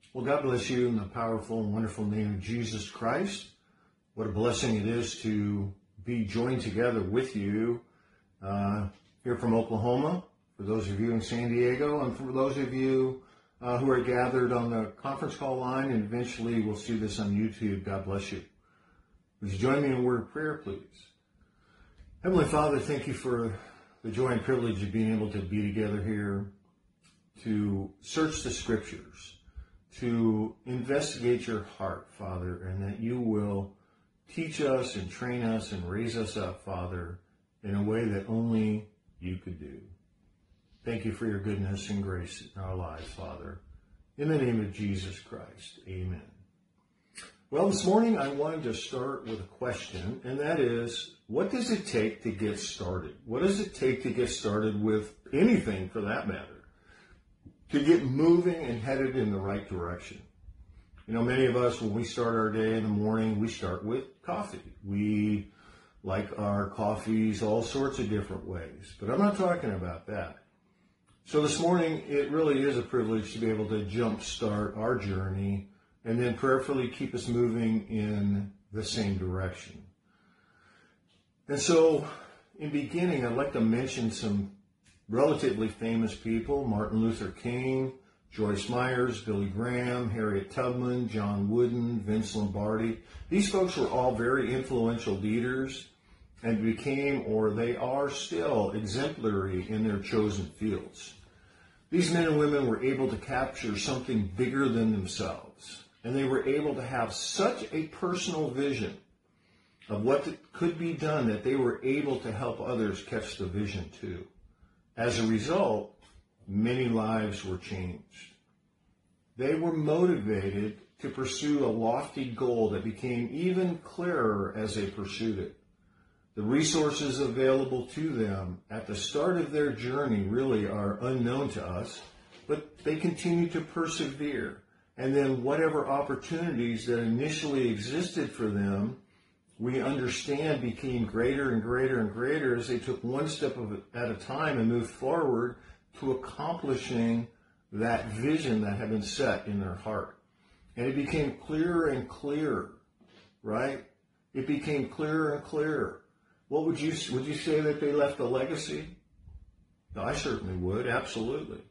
Well, God bless you in the powerful and wonderful name of Jesus Christ. What a blessing it is to be joined together with you here from Oklahoma, for those of you in San Diego, and for those of you who are gathered on the conference call line, and eventually we'll see this on YouTube. God bless you. Would you join me in a word of prayer, please? Heavenly Father, thank you for the joy and privilege of being able to be together here to search the Scriptures, to investigate your heart, Father, and that you will teach us and train us and raise us up, Father, in a way that only you could do. Thank you for your goodness and grace in our lives, Father. In the name of Jesus Christ, amen. Well, this morning I wanted to start with a question, and that is, what does it take to get started? What does it take to get started with anything, for that matter? To get moving and headed in the right direction. You know, many of us, when we start our day in the morning, we start with coffee. We like our coffees all sorts of different ways, but I'm not talking about that. So this morning, it really is a privilege to be able to jumpstart our journey and then prayerfully keep us moving in the same direction. And so, in beginning, I'd like to mention some relatively famous people: Martin Luther King, Joyce Myers, Billy Graham, Harriet Tubman, John Wooden, Vince Lombardi. These folks were all very influential leaders and became, or they are still, exemplary in their chosen fields. These men and women were able to capture something bigger than themselves, and they were able to have such a personal vision of what could be done that they were able to help others catch the vision too. As a result, many lives were changed. They were motivated to pursue a lofty goal that became even clearer as they pursued it. The resources available to them at the start of their journey really are unknown to us, but they continue to persevere. And then whatever opportunities that initially existed for them, we understand became greater and greater and greater as they took one step at a time and moved forward to accomplishing that vision that had been set in their heart. And it became clearer and clearer, right? It became clearer and clearer. Would you say that they left a legacy? I certainly would, absolutely.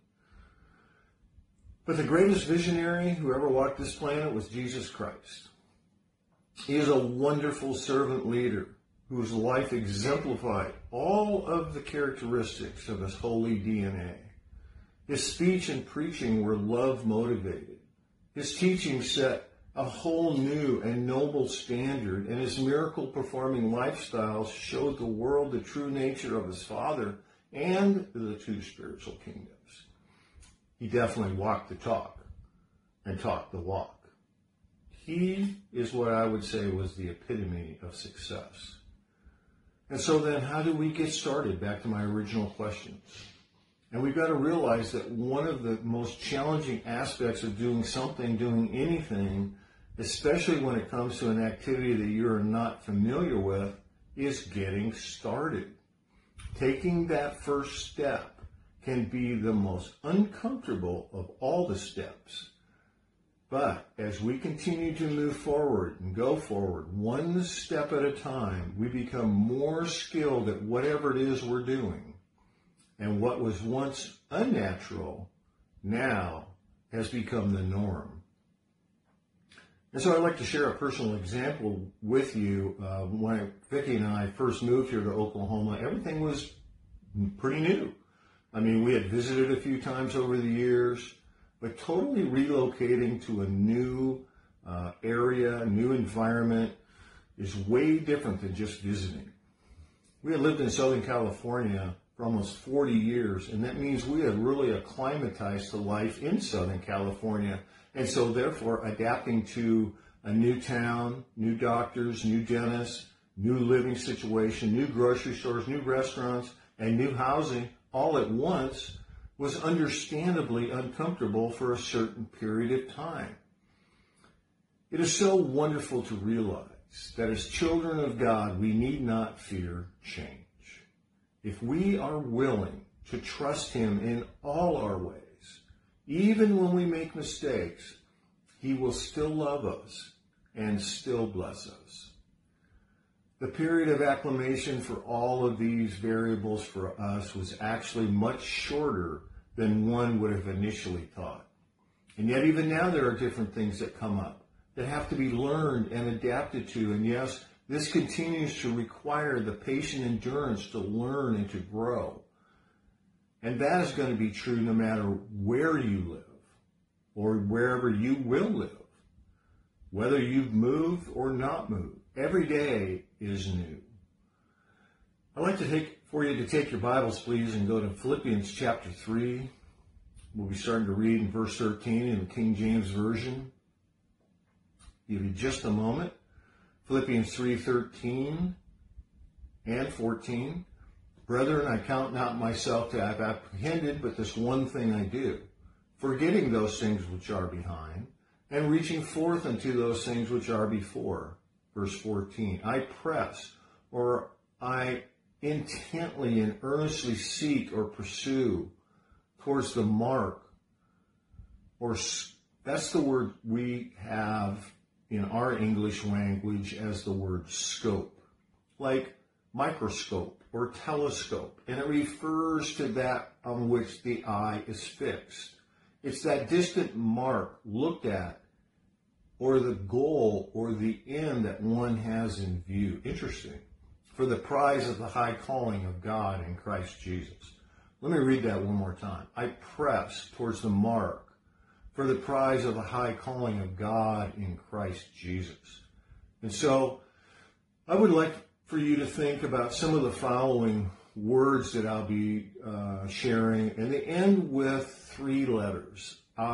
But the greatest visionary who ever walked this planet was Jesus Christ. He is a wonderful servant leader whose life exemplified all of the characteristics of his holy DNA. His speech and preaching were love motivated. His teaching set a whole new and noble standard, and his miracle performing lifestyle showed the world the true nature of his Father and the two spiritual kingdoms. He definitely walked the talk and talked the walk. He is what I would say was the epitome of success. And so then, how do we get started? Back to my original questions. And we've got to realize that one of the most challenging aspects of doing something, doing anything, especially when it comes to an activity that you're not familiar with, is getting started. Taking that first step can be the most uncomfortable of all the steps. But as we continue to move forward and go forward, one step at a time, we become more skilled at whatever it is we're doing. And what was once unnatural now has become the norm. And so I'd like to share a personal example with you. When Vicki and I first moved here to Oklahoma, everything was pretty new. I mean, we had visited a few times over the years, but totally relocating to a new area, a new environment is way different than just visiting. We had lived in Southern California for almost 40 years, and that means we had really acclimatized to life in Southern California. And so therefore, adapting to a new town, new doctors, new dentists, new living situation, new grocery stores, new restaurants, and new housing all at once was understandably uncomfortable for a certain period of time. It is so wonderful to realize that as children of God, we need not fear change. If we are willing to trust Him in all our ways, even when we make mistakes, He will still love us and still bless us. The period of acclimation for all of these variables for us was actually much shorter than one would have initially thought. And yet even now there are different things that come up that have to be learned and adapted to. And yes, this continues to require the patient endurance to learn and to grow. And that is going to be true no matter where you live or wherever you will live. Whether you've moved or not moved, every day is new. I'd like for you to take your Bibles, please, and go to Philippians chapter 3. We'll be starting to read in verse 13 in the King James Version. Give you just a moment. Philippians 3:13 and 14. Brethren, I count not myself to have apprehended, but this one thing I do, forgetting those things which are behind, and reaching forth unto those things which are before. Verse 14, I press, or I intently and earnestly seek or pursue towards the mark, or that's the word we have in our English language as the word scope, like microscope or telescope, and it refers to that on which the eye is fixed. It's that distant mark looked at, or the goal or the end that one has in view. Interesting. For the prize of the high calling of God in Christ Jesus. Let me read that one more time. I press towards the mark for the prize of the high calling of God in Christ Jesus. And so I would like for you to think about some of the following words that I'll be sharing, and they end with 3 letters,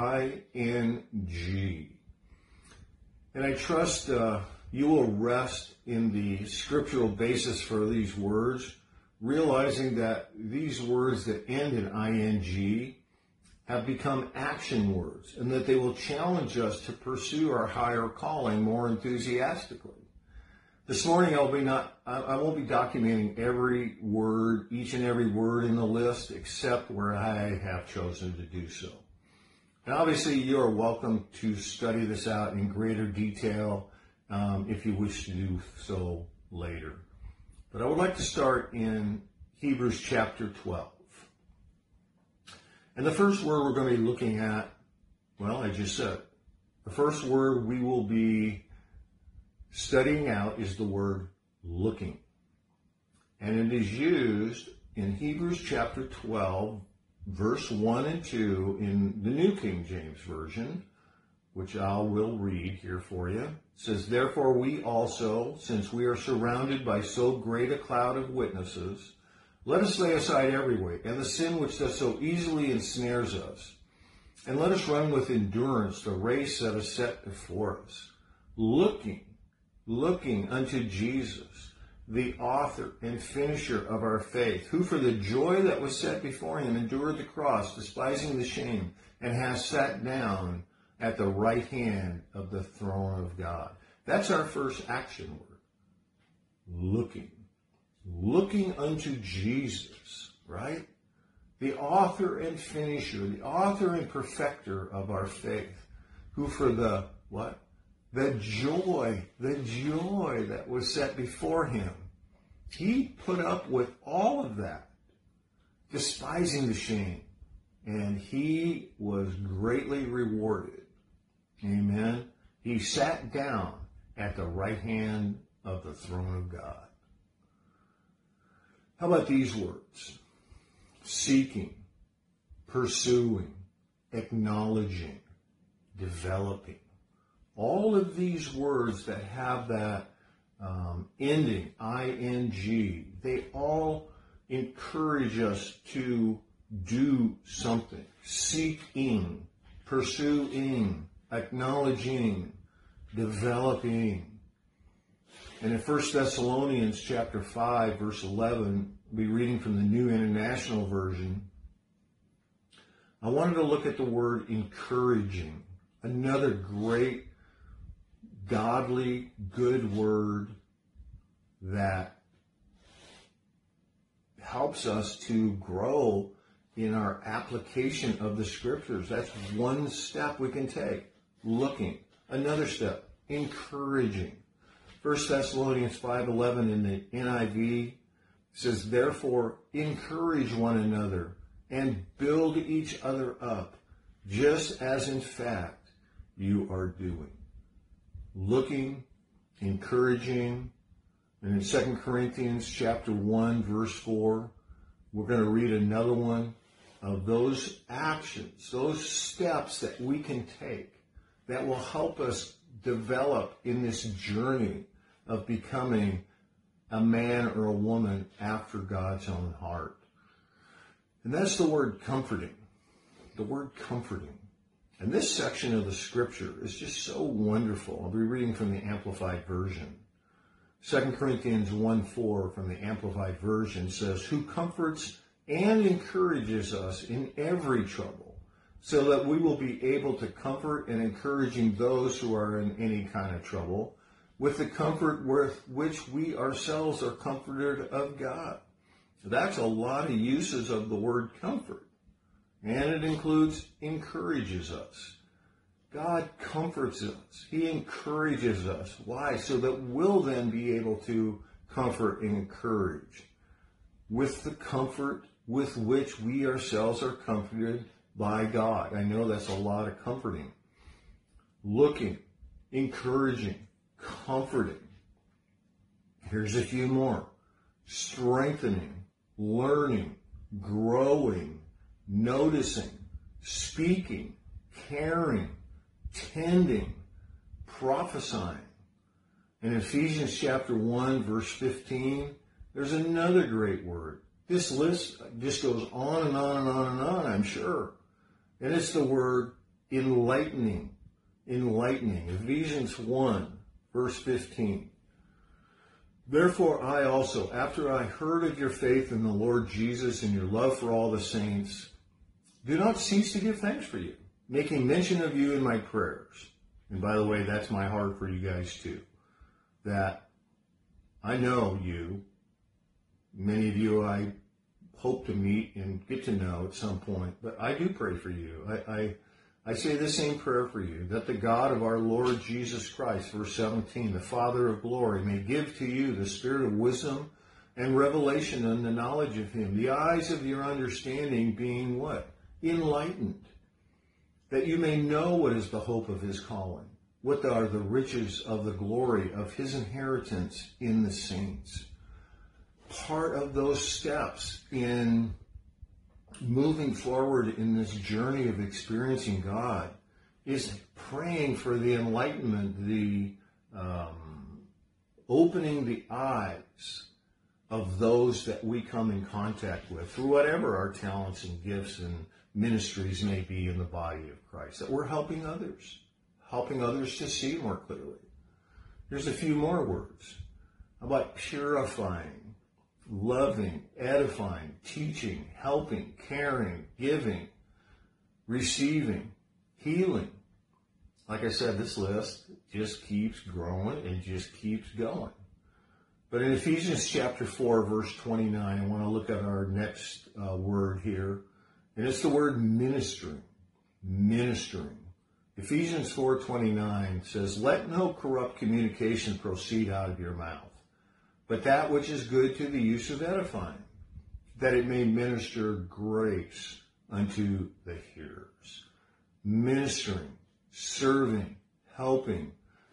I-N-G. And I trust you will rest in the scriptural basis for these words, realizing that these words that end in ing have become action words, and that they will challenge us to pursue our higher calling more enthusiastically. This morning I won't be documenting every word, each and every word in the list, except where I have chosen to do so. And obviously you are welcome to study this out in greater detail if you wish to do so later. But I would like to start in Hebrews chapter 12. And the first word we're going to be looking at, well, I just said, the first word we will be studying out is the word looking. And it is used in Hebrews chapter 12, verse 1 and 2 in the New King James Version, which I will read here for you. It says, Therefore we also, since we are surrounded by so great a cloud of witnesses, let us lay aside every weight and the sin which does so easily ensnares us, and let us run with endurance the race that is set before us, looking unto Jesus, the author and finisher of our faith, who for the joy that was set before him endured the cross, despising the shame, and has sat down at the right hand of the throne of God. That's our first action word. Looking unto Jesus, right? The author and finisher, the author and perfecter of our faith, who for the what? The joy that was set before him. He put up with all of that, despising the shame, and he was greatly rewarded. Amen. He sat down at the right hand of the throne of God. How about these words? Seeking, pursuing, acknowledging, developing. All of these words that have that ending, ing, they all encourage us to do something. Seeking, pursuing, acknowledging, developing. And in 1 Thessalonians chapter 5, verse 11, we'll be reading from the New International Version. I wanted to look at the word encouraging, another great godly, good word that helps us to grow in our application of the scriptures. That's one step we can take. looking. Another step, encouraging. 1 Thessalonians 5:11 in the NIV says, therefore, encourage one another and build each other up, just as in fact you are doing. Looking, encouraging. And in 2 Corinthians chapter 1, verse 4, we're going to read another one of those actions, those steps that we can take that will help us develop in this journey of becoming a man or a woman after God's own heart. And that's the word comforting. The word comforting. And this section of the scripture is just so wonderful. I'll be reading from the Amplified Version. 2 Corinthians 1:4 from the Amplified Version says, who comforts and encourages us in every trouble, so that we will be able to comfort and encouraging those who are in any kind of trouble, with the comfort with which we ourselves are comforted of God. That's a lot of uses of the word comfort. And it includes encourages us. God comforts us. He encourages us. Why? So that we'll then be able to comfort and encourage with the comfort with which we ourselves are comforted by God. I know that's a lot of comforting. Looking, encouraging, comforting. Here's a few more. Strengthening, learning, growing, noticing, speaking, caring, tending, prophesying. In Ephesians chapter 1, verse 15, there's another great word. This list just goes on and on and on and on, I'm sure. And it's the word enlightening. Enlightening. Ephesians 1, verse 15. Therefore I also, after I heard of your faith in the Lord Jesus and your love for all the saints, do not cease to give thanks for you, making mention of you in my prayers. And by the way, that's my heart for you guys too. That I know you, many of you I hope to meet and get to know at some point, but I do pray for you. I say the same prayer for you, that the God of our Lord Jesus Christ, verse 17, the Father of glory, may give to you the spirit of wisdom and revelation and the knowledge of him, the eyes of your understanding being what? Enlightened, that you may know what is the hope of his calling, what are the riches of the glory of his inheritance in the saints. Part of those steps in moving forward in this journey of experiencing God is praying for the enlightenment, the opening the eyes of those that we come in contact with through whatever our talents and gifts and ministries may be in the body of Christ, that we're helping others to see more clearly. There's a few more words. How about purifying, loving, edifying, teaching, helping, caring, giving, receiving, healing. Like I said, this list just keeps growing and just keeps going. But in Ephesians chapter 4, verse 29, I want to look at our next word here. And it's the word ministering. Ministering. Ephesians 4:29 says, let no corrupt communication proceed out of your mouth, but that which is good to the use of edifying, that it may minister grace unto the hearers. Ministering, serving, helping.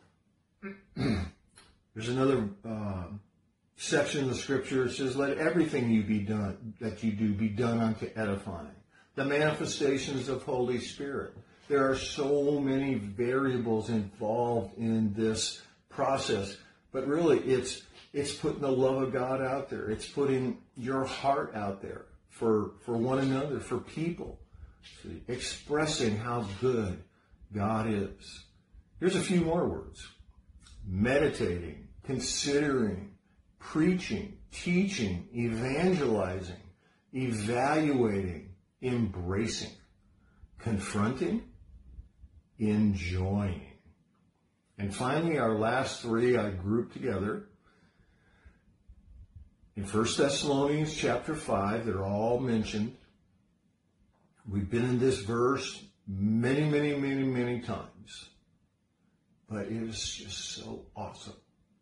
There's another section of the scripture that says, let everything that you do be done unto edifying. The manifestations of Holy Spirit. There are so many variables involved in this process, but really it's putting the love of God out there. It's putting your heart out there for one another, for people, expressing how good God is. Here's a few more words. Meditating, considering, preaching, teaching, evangelizing, evaluating, embracing, confronting, enjoying. And finally, our last three I grouped together. In 1 Thessalonians chapter 5, they're all mentioned. We've been in this verse many times. but it is just so awesome.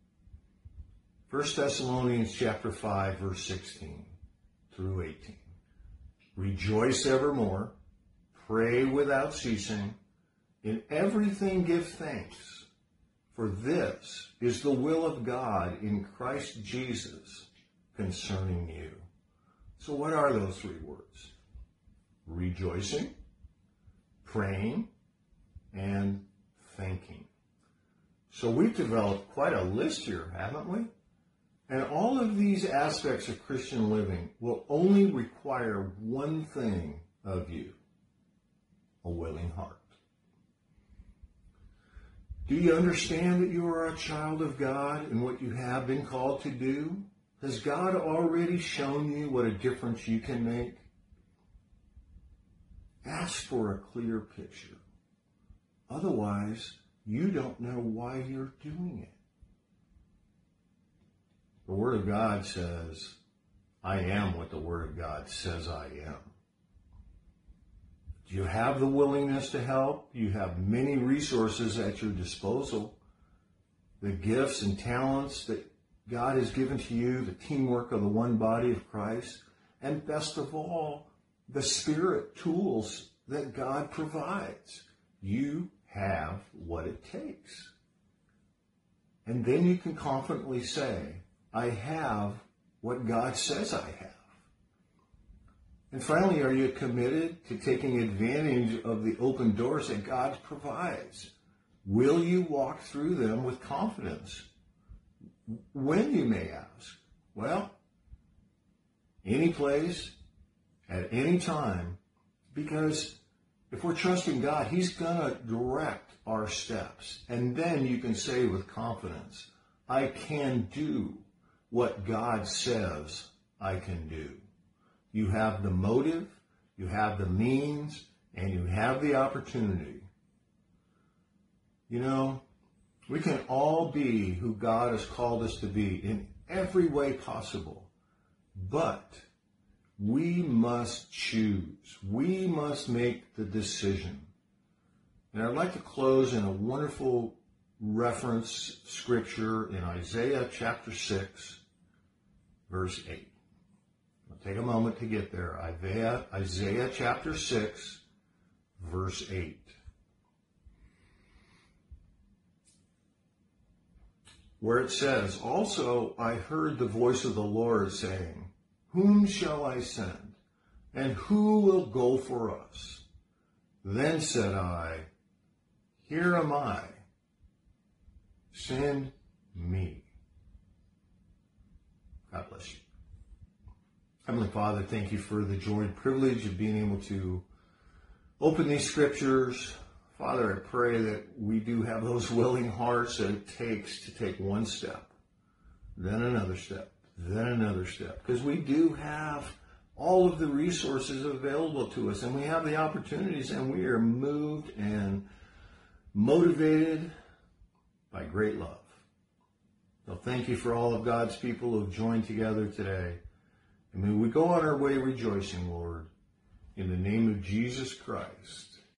1 Thessalonians chapter 5, verse 16 through 18. Rejoice evermore, pray without ceasing, in everything give thanks, for this is the will of God in Christ Jesus concerning you. So what are those three words? Rejoicing, praying, and thanking. So we've developed quite a list here, haven't we? And all of these aspects of Christian living will only require one thing of you: a willing heart. Do you understand that you are a child of God and what you have been called to do? Has God already shown you what a difference you can make? Ask for a clear picture. Otherwise, you don't know why you're doing it. The Word of God says, I am what the Word of God says I am. Do you have the willingness to help? You have many resources at your disposal. The gifts and talents that God has given to you, the teamwork of the one body of Christ, and best of all, the Spirit tools that God provides. You have what it takes. And then you can confidently say, I have what God says I have. And finally, are you committed to taking advantage of the open doors that God provides? Will you walk through them with confidence? When, you may ask? Well, any place, at any time, because if we're trusting God, He's going to direct our steps. And then you can say with confidence, I can do what God says I can do. You have the motive, you have the means, and you have the opportunity. You know, we can all be who God has called us to be in every way possible, but we must choose. We must make the decision. And I'd like to close in a wonderful reference scripture in Isaiah chapter 6, verse 8. I'll take a moment to get there. Isaiah chapter 6, verse 8. Where it says, Also I heard the voice of the Lord saying, Whom shall I send? And who will go for us? Then said I, Here am I. Send me. God bless you. Heavenly Father, thank you for the joy and privilege of being able to open these scriptures. Father, I pray that we do have those willing hearts that it takes to take one step, then another step, then another step. Because we do have all of the resources available to us, and we have the opportunities, and we are moved and motivated by great love. So thank you for all of God's people who have joined together today. And may we go on our way rejoicing, Lord, in the name of Jesus Christ.